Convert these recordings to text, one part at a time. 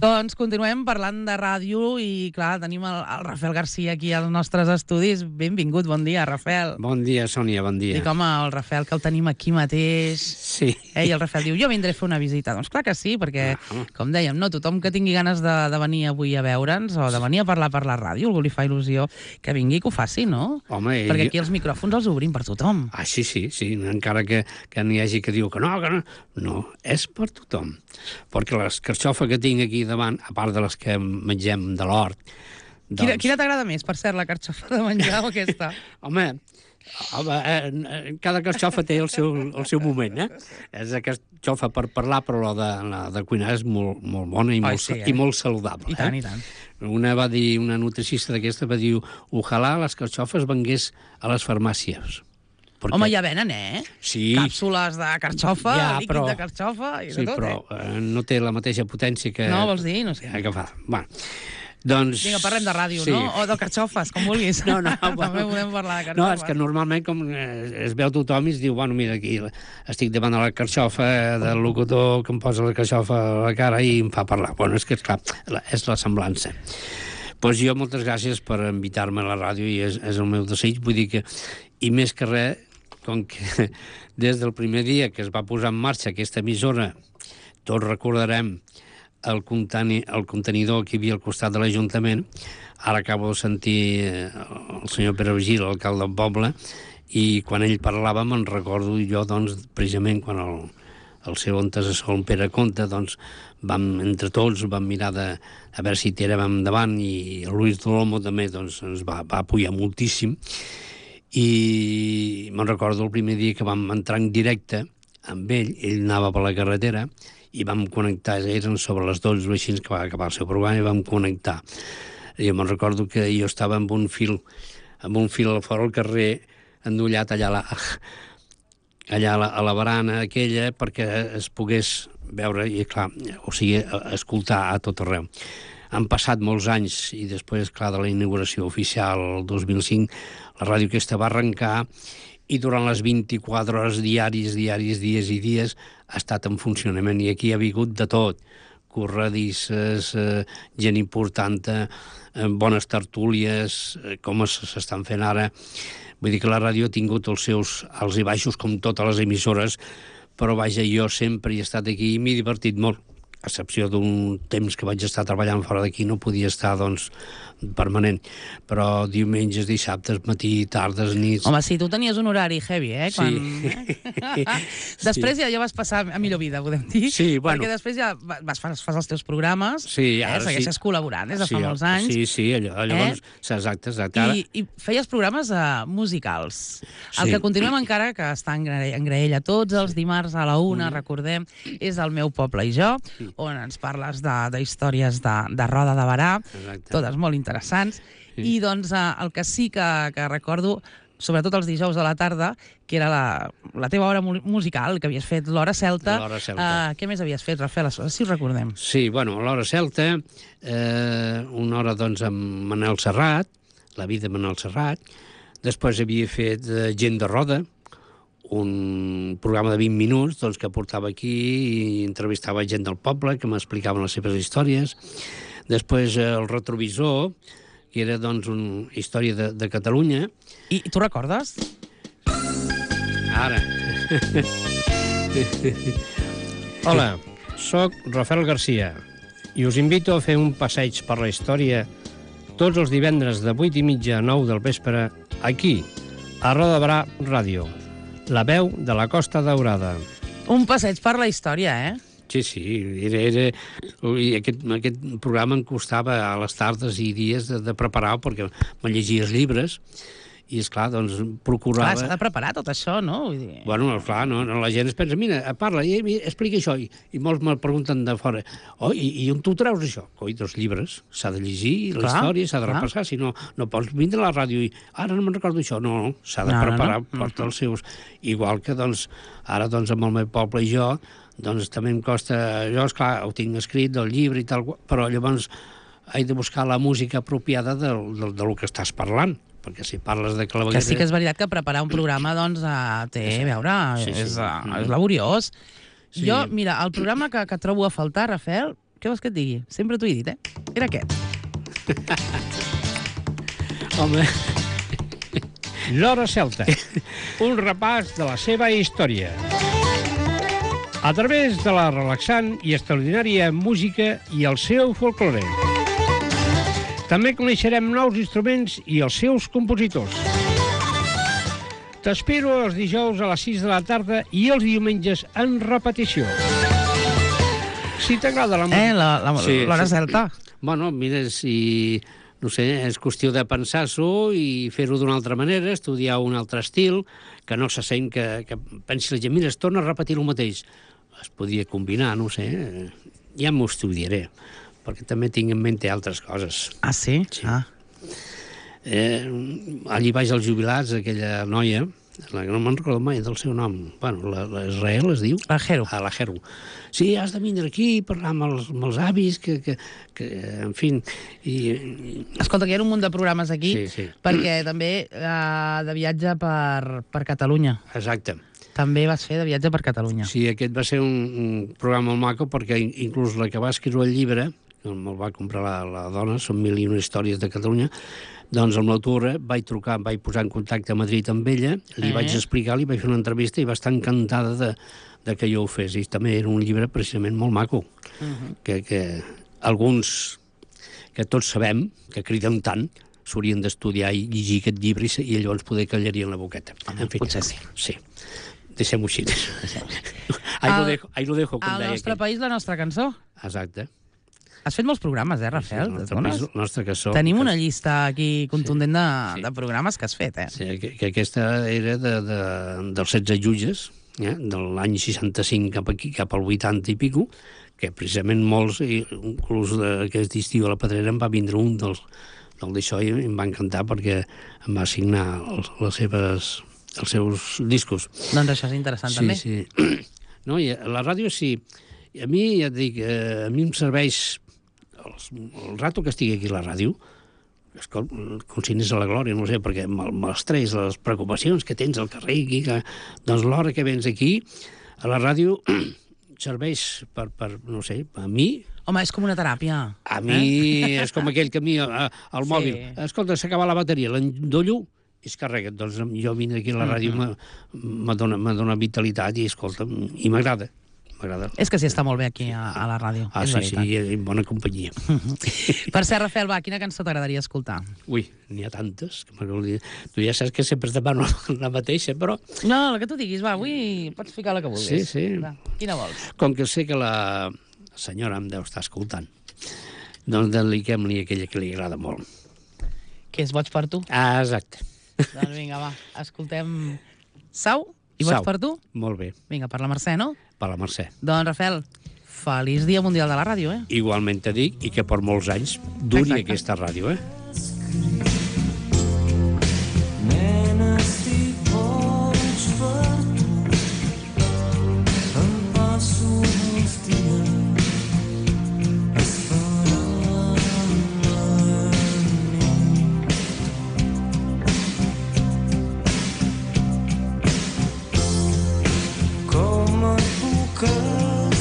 Doncs continuem parlant de ràdio i, clar, tenim el Rafael Garcia aquí als nostres estudis. Benvingut, bon dia, Rafael. Bon dia, Sònia, bon dia. Dic, home, el Rafael, que el tenim aquí mateix. Sí. I el Rafael diu, jo vindré a fer una visita. Doncs clar que sí, perquè, com dèiem, no tothom que tingui ganes de venir avui a veure'ns o de venir a parlar per la ràdio, algú li fa il·lusió que vingui, que ho faci, no? Home, perquè aquí els micròfons els obrim per tothom. Ah, sí, encara que n'hi hagi que diu que no. No, és per tothom. Perquè l'escarxofa que tinc aquí davant, a part de les que mengem de l'hort... Quina t'agrada més, per cert, la carxofa de menjar o aquesta? Home, cada carxofa té el seu moment, eh? És la carxofa per parlar, però la de cuinar és molt bona i molt saludable. I tant, i tant. Una nutricista d'aquesta va dir, ojalà les carxofes vengués a les farmàcies. Home, ja venen, Sí. Càpsules de carxofa, líquid de carxofa i de tot, però no té la mateixa potència que... No, vols dir? No sé. Que fa. Bueno, doncs... Vinga, parlem de ràdio, no? O de carxofes, com vulguis. No, també podem parlar de carxofes. No, és que normalment com es veu tothom i es diu, bueno, mira, aquí estic davant de la carxofa del locutor que em posa la carxofa a la cara i em fa parlar. Bueno, és que, esclar, és la semblança. Doncs jo, moltes gràcies per invitar-me a la ràdio i és el meu desig. Vull dir que, i més que res, com que des del primer dia que es va posar en marxa aquesta emissora, tots recordarem el contenidor que hi havia al costat de l'Ajuntament. Ara acabo de sentir el senyor Pere Vigil, l'alcalde del poble, i quan ell parlava me'n recordo jo, doncs, precisament quan el seu antecessor, el Pere Conte, doncs, entre tots vam mirar a veure si tiràvem endavant, i el Luis Dolomo també doncs, ens va apoyar moltíssim. I me'n recordo el primer dia que vam entrar en directe amb ell anava per la carretera i vam connectar, eren sobre les 12 o així que va acabar el seu programa i vam connectar. I me'n recordo que jo estava amb un fil a fora al carrer, endollat allà a la barana aquella perquè es pogués veure i, clar, o sigui, escoltar a tot arreu. Han passat molts anys i després, clar, de la inauguració oficial el 2005, la ràdio aquesta va arrencar i durant les 24 hores dies i dies ha estat en funcionament i aquí ha vingut de tot, corredisses, gent important, bones tertúlies, com s'estan fent ara. Vull dir que la ràdio ha tingut els seus alts i baixos com totes les emissores, però vaja, jo sempre he estat aquí i m'he divertit molt. A excepció d'un temps que vaig estar treballant fora d'aquí, no podia estar, doncs, permanent. Però diumenges, dissabtes, matí, tardes, nits... Home, sí, tu tenies un horari heavy, Sí. Després ja vas passar a millor vida, podem dir. Sí, bueno. Perquè després ja fas els teus programes, sí, ara segueixes col·laborant des de fa molts anys. Sí, llavors... Exacte. I feies programes musicals. El que continuem encara, que està en Graella tots els dimarts a la 1, recordem, és El meu poble i jo, on ens parles de històries de Roda de Berà, totes molt interessants, i doncs el que sí que recordo, sobretot els dijous de la tarda, que era la teva hora musical, que havies fet l'Hora Celta. Què més havies fet, Rafael? Si ho recordem. Sí, bueno, l'Hora Celta, una hora doncs amb Manel Serrat, la vida de Manel Serrat, després havia fet Gent de Roda, un programa de 20 minuts doncs, que portava aquí i entrevistava gent del poble que m'explicaven les seves històries. Després el Retrovisor, que era doncs una història de Catalunya. I tu recordes? Ara. Hola, soc Rafael Garcia i us invito a fer un passeig per la història tots els divendres de 8:30 a 9 del vespre aquí, a Roda de Berà Ràdio, la veu de la Costa Daurada. Un passeig per la història, Sí, aquest programa em costava a les tardes i dies de preparar, perquè me llegia els llibres, i, esclar, doncs, procurava... Clar, s'ha de preparar tot això, no? Vull dir... Bueno, clar, no, la gent es pensa, mira, parla, explica això, i molts me pregunten de fora, i on tu treus això? Coi, dels llibres, s'ha de llegir la història, s'ha de repassar, si no pots vindre a la ràdio i ara no me'n recordo això, no, s'ha de preparar per tots els seus... Igual que, doncs, ara, doncs, amb el meu poble i jo, doncs també em costa... Jo, esclar, ho tinc escrit del llibre i tal, però llavors he de buscar la música apropiada del que estàs parlant, perquè si parles de claveguera... Que sí que és veritat que preparar un programa, doncs, té, a veure, és laboriós. Jo, mira, el programa que trobo a faltar, Rafael, Què vols que et digui? Sempre t'ho he dit, Era aquest. Home... L'Hora Celta, un repàs de la seva història. A través de la relaxant i extraordinària música i el seu folklore. També coneixerem nous instruments i els seus compositors. T'espero els dijous a les 6 de la tarda i els diumenges en repetició. Si t'agrada la música... L'Hora Celta. Bueno, mira, si... No sé, és qüestió de pensar-s'ho i fer-ho d'una altra manera, estudiar un altre estil, que no se sent que pensi la gent, mira, es torna a repetir el mateix. Es podria combinar, no sé, ja m'ho estudiaré, perquè també tinc en mente altres coses. Ah, sí? Sí. Allí baix als jubilats, aquella noia, no me'n recordo mai del seu nom, bueno, l'Israel es diu? La Jero. La Jero. Sí, has de vindre aquí i parlar amb els avis, que en fi... Escolta, que hi ha un munt de programes aquí, sí. perquè també de viatge per Catalunya. Exacte. També vas fer de viatge per Catalunya. Sí, aquest va ser un programa molt maco, perquè inclús la que va escriure el llibre, que me'l va comprar la dona, són 1001 històries de Catalunya, doncs amb l'autora vaig trucar, em vaig posar en contacte a Madrid amb ella, li vaig explicar, li vaig fer una entrevista i va estar encantada de que jo ho fes. I també era un llibre precisament molt maco, que alguns que tots sabem, que criden tant, s'haurien d'estudiar i llegir aquest llibre i llavors poder callarien la boqueta. En fi, potser sí. Sí. Deixem-ho així. Ahí lo dejo. Al nostre país, la nostra cançó. Exacte. Has fet molts programes, Rafael? El nostre cançó. Tenim una llista aquí contundent de programes que has fet, Sí, que aquesta era dels 16 jutges, de l'any 65 cap aquí, cap al 80 i pico, que precisament molts, inclús aquest estiu a la Pedrera, em va vindre un del d'això i em va encantar perquè em va signar els seus discos. Doncs això és interessant, també. Sí. No, i a la ràdio sí. A mi, ja et dic, a mi em serveix el rato que estigui aquí a la ràdio, com si anés a la glòria, no sé, perquè amb l'estrès, les preocupacions que tens al carrer, doncs l'hora que vens aquí, a la ràdio, serveix per no sé, a mi... Home, és com una teràpia. A mi és com aquell que a mi, al mòbil, escolta, s'acaba la bateria, l'endollo i es carrega. Doncs jo vindre aquí a la ràdio me dona vitalitat i, escolta, i m'agrada. És que sí, està molt bé aquí a la ràdio. Sí, i en bona companyia. Per cert, Rafael, quina cançó t'agradaria escoltar? Ui, n'hi ha tantes. Tu ja saps que sempre et demano la mateixa, però... No, la que tu diguis, avui pots ficar la que vulguis. Sí. Quina vols? Com que sé que la senyora em deu estar escoltant, doncs dediquem-li aquella que li agrada molt. Que és Boig per tu? Ah, exacte. Doncs vinga, escoltem Sau i Boig per tu? Molt bé. Vinga, per la Mercè, no? Per la Mercè. Doncs, Rafael, feliç Dia Mundial de la Ràdio, Igualment te dic, i que per molts anys duri aquesta ràdio,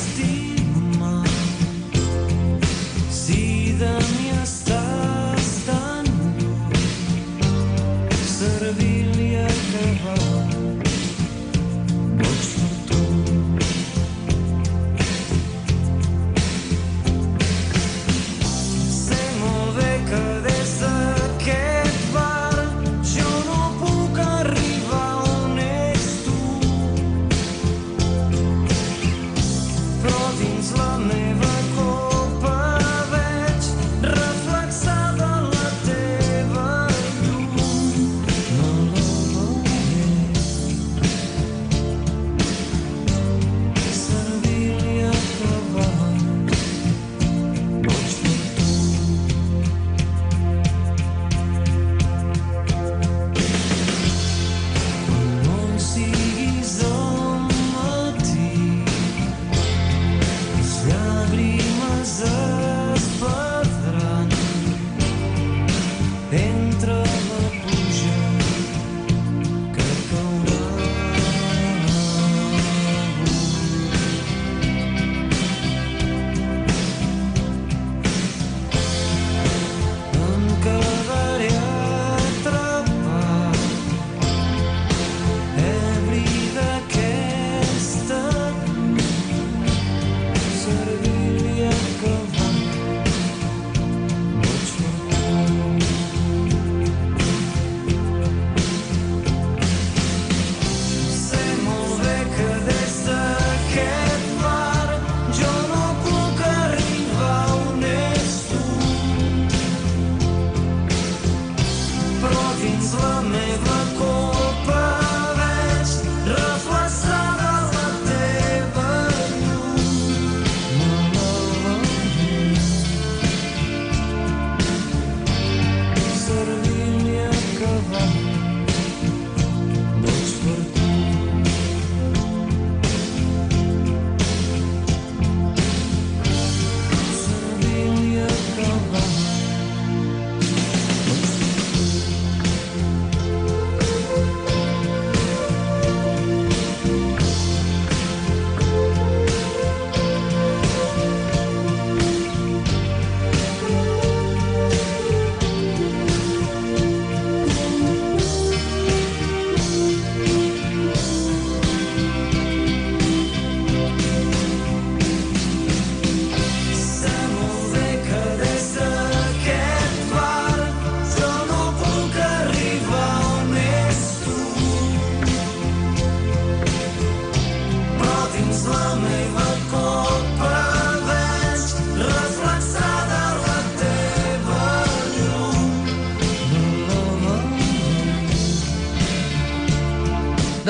Si de mi estàs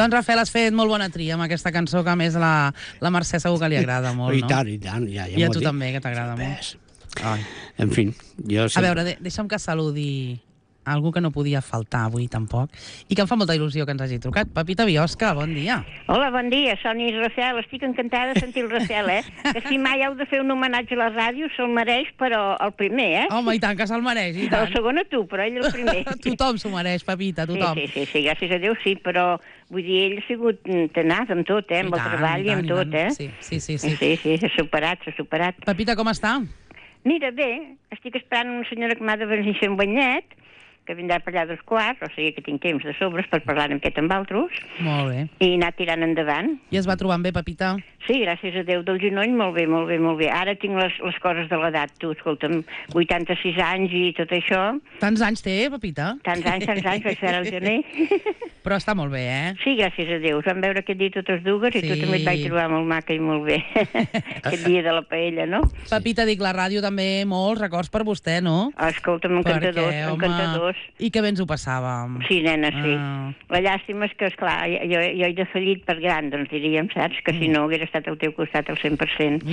Doncs, Rafael, has fet molt bona tria amb aquesta cançó, que a més la Mercè segur que li agrada molt, no? I tant, ja I a tu també, que t'agrada molt. Ai. En fi, jo sempre... A veure, deixa'm que saludi algú que no podia faltar avui tampoc i que em fa molta il·lusió que ens hagi trucat. Pepita Biosca, bon dia. Hola, bon dia, Sònia i Rafael. Estic encantada de sentir el Rafael, Que si mai heu de fer un homenatge a la ràdio, se'l mereix, però el primer, Home, i tant, que se'l mereix, i tant. El segon a tu, però ell el primer. Tothom s'ho mereix, Pepita, tothom. Sí, gràcies a Déu sí, però vull dir, ell ha sigut tenaz amb tot, amb el treball i amb tot, Sí. Sí, s'ha superat. Pepita, com està? Mira, bé, estic esperant una senyora que m'ha de venir a fer un banyet, que vindrà per allà 2:15, o sigui que tinc temps de sobres per parlar amb aquest amb altres. Molt bé. I anar tirant endavant. I es va trobant bé, Pepita? Sí, gràcies a Déu, del genoll, molt bé. Ara tinc les coses de l'edat, tu, escolta'm, 86 anys i tot això. Tants anys té, Pepita? Tants anys, vaig fer el gener. Però està molt bé, Sí, gràcies a Déu. Vam veure aquest dia totes dues i tu també et vaig trobar molt maca i molt bé. Aquest dia de la paella, no? Pepita, dic, la ràdio també, molts records per vostè, no? Escolta'm, encantadors. I que bé ens ho passàvem. Sí, nena, sí. La llàstima és que, esclar, jo he defallit per gran, doncs diríem, saps? Que si no hagués estat al teu costat al 100%.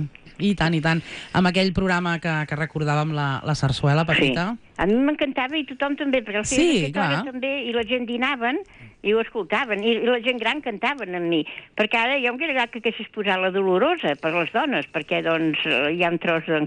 I tant. Amb aquell programa que recordàvem la sarsuela, Pepita. Sí. A mi m'encantava i tothom també, perquè el feien aquesta hora també, i la gent dinaven i ho escoltaven, i la gent gran cantaven amb mi. Perquè ara jo m'hauria agradat que haguessis posat la Dolorosa per les dones, perquè doncs hi ha un tros en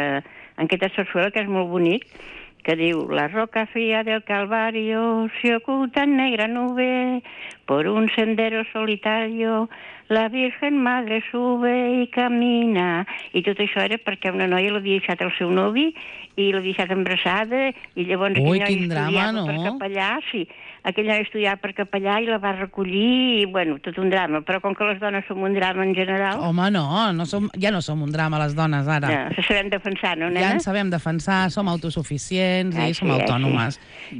aquesta sarsuela que és molt bonic, que diu: la roca fría del Calvario se oculta en negra nube, por un sendero solitario la Virgen Madre sube i camina. I tot això era perquè una noia l'havia deixat el seu novi i l'havia deixat embarassada, i llavors aquell noi estudiava per capellà, aquell noi estudiava per capellà i la va recollir, i bueno, tot un drama. Però com que les dones som un drama en general... Home, ja no som un drama les dones, ara. Ja, se sabem defensar, no, nena? Ja ens sabem defensar, som autosuficients i som autònomes.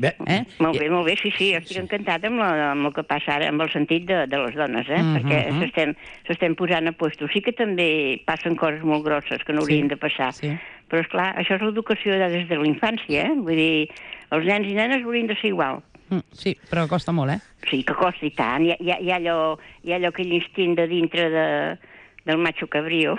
Molt bé, sí, estic encantada amb el que passa ara, amb el sentit de les dones, perquè s'estem posant a puestos. Sí que també passen coses molt grosses que no haurien de passar. Però, esclar, això és l'educació des de la infància, Vull dir, els nens i nenes haurien de ser igual. Sí, però costa molt, Sí, que costa i tant. Hi ha allò aquell instint de dintre del macho cabrío,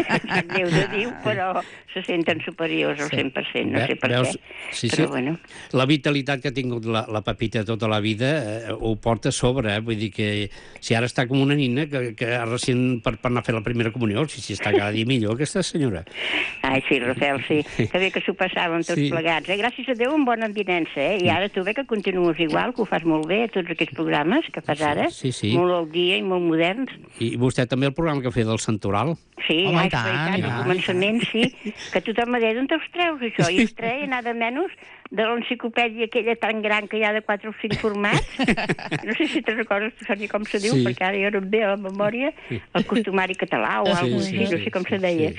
Déu de Déu, però se senten superiors al 100%, no sé per què. Però bueno. La vitalitat que ha tingut la Pepita tota la vida ho porta a sobre, vull dir que si ara està com una nina que recient per anar a fer la primera comunió, si està cada dia millor aquesta senyora. Ai, sí, Rafael, sí. Que bé que s'ho passàvem tots plegats. Gràcies a Déu, amb bona envinença, I ara tu bé que continues igual, que ho fas molt bé, tots aquests programes que fas ara, molt al dia i molt moderns. I vostè també el programa que feia del Santoral? Sí, i tant, al començament, sí, que tothom m'ha dit: on te'ls treus, això? I els treia nada menys de l'enciclopèdia aquella tan gran que hi ha de 4 o 5 formats. No sé si te recordes, tu, Sònia, com se diu, perquè ara jo no em ve a la memòria, el costumari català o alguna cosa així, no sé com se deia,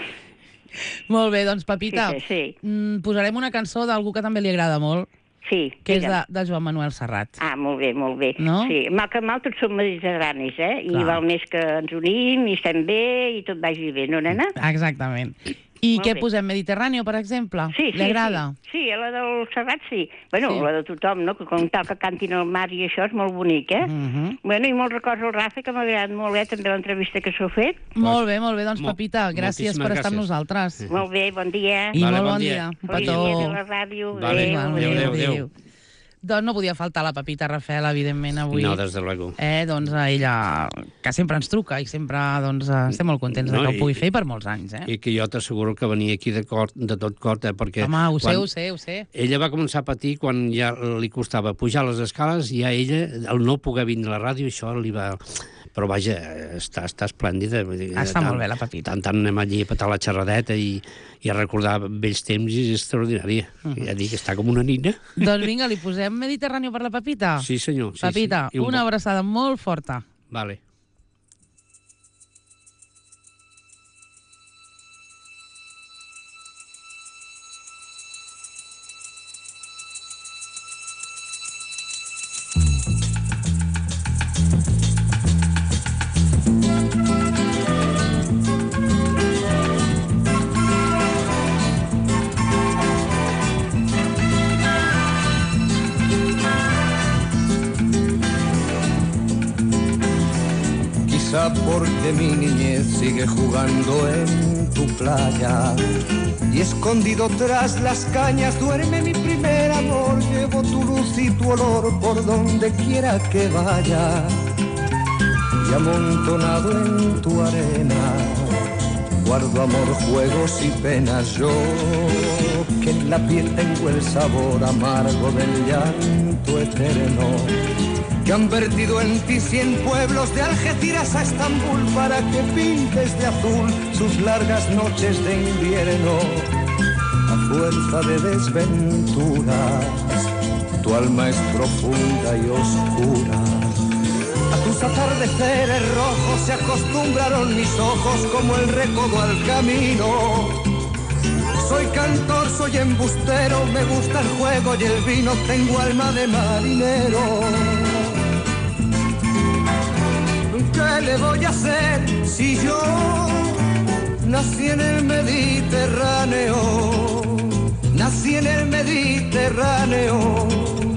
Molt bé, doncs, Pepita, posarem una cançó d'algú que també li agrada molt, que és de Joan Manuel Serrat. Molt bé. No? Sí, mal que mal tots som mediterranis, I val més que ens unim i estem bé i tot vagi bé, no, nena? Exactament. I què posem? Mediterrani, per exemple? Li agrada? Sí, la del Serrat sí. Bueno, la de tothom, no? Que com tal que cantin al mar i això és molt bonic, Bueno, i molts records al Rafa, que m'ha agradat molt, també l'entrevista que s'ha fet. Molt bé, doncs, Pepita, gràcies per estar amb nosaltres. Molt bé, bon dia. I molt bon dia. Un petó. Feliç dia de la ràdio. Adéu. Doncs no podia faltar la Pepita Rafael, evidentment, avui. No, des de luego. Doncs ella, que sempre ens truca i sempre estem molt contents que ho pugui fer per molts anys. I que jo t'asseguro que venia aquí de tot cor, perquè... Home, ho sé. Ella va començar a patir quan ja li costava pujar les escales, i a ella, el no poder vindre a la ràdio, això li va... Però vaja, està esplèndida. Està molt bé, la Pepita. Tant anem allí a petar la xerradeta i a recordar vells temps, és extraordinària. Ja dic, està com una nina. Doncs vinga, li posem Mediterrani per la Pepita? Sí, senyor. Pepita, una abraçada molt forta. Vale. risa porque mi niñez sigue jugando en tu playa. Y escondido tras las cañas duerme mi primer amor. Llevo tu luz y tu olor por donde quiera que vaya. Y amontonado en tu arena guardo amor, juegos y penas. Yo que en la piel tengo el sabor amargo del llanto eterno, que han vertido en ti 100 pueblos de Algeciras a Estambul para que pintes de azul sus largas noches de invierno. A fuerza de desventuras, tu alma es profunda y oscura. A tus atardeceres rojos se acostumbraron mis ojos como el recodo al camino. Soy cantor, soy embustero, me gusta el juego y el vino, tengo alma de marinero. ¿Qué le voy a hacer si yo nací en el Mediterráneo? Nací en el Mediterráneo.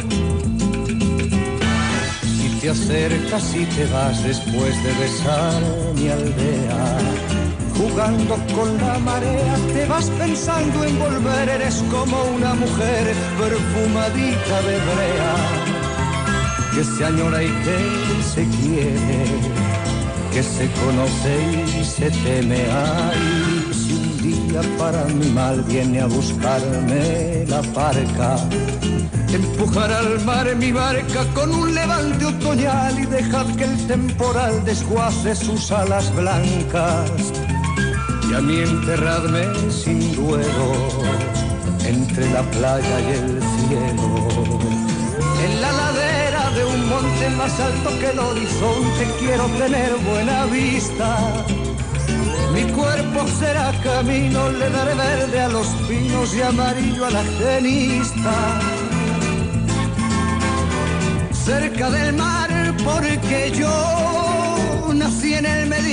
Y te acercas y te vas después de besar mi aldea. Jugando con la marea, te vas pensando en volver. Eres como una mujer perfumadita de brea, que se añora y que se quiere, que se conoce y se teme. Ay, si un día para mi mal viene a buscarme la parca, empujar al mar mi barca con un levante otoñal y dejar que el temporal desguace sus alas blancas. Y a mí enterradme sin duelo entre la playa y el cielo. En la ladera de un monte más alto que el horizonte quiero tener buena vista. Mi cuerpo será camino, le daré verde a los pinos y amarillo a la genista. Cerca del mar porque yo nací en el Mediterráneo.